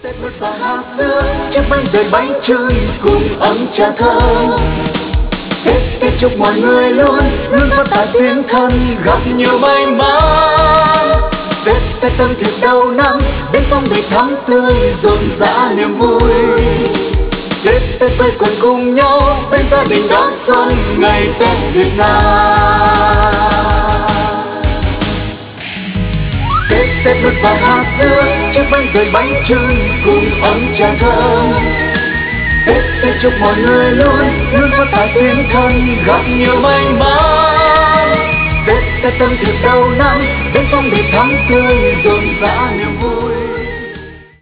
Tết một và hạt dưa, chiếc bánh rời bánh trưng cùng ấm trà thơm. Tết chúc mọi người luôn luôn phát tài tiếng thân, gặp nhiều may mắn. Tết tâm thiệt đầu năm, bên phong đầy thắm tươi rộn rã niềm vui. Tết quây quần cùng nhau bên gia đình đón xuân ngày Tết Việt Nam. Tết mứt và hạt dưa, chiếc bánh rời bánh trưng cùng ấm trà thơm. Tết chúc mọi người luôn luôn phát tài tiếng thân, gặp nhiều may mắn. Tết tâm thiệt đầu năm, bên phong đầy thắm tươi rộn rã niềm vui.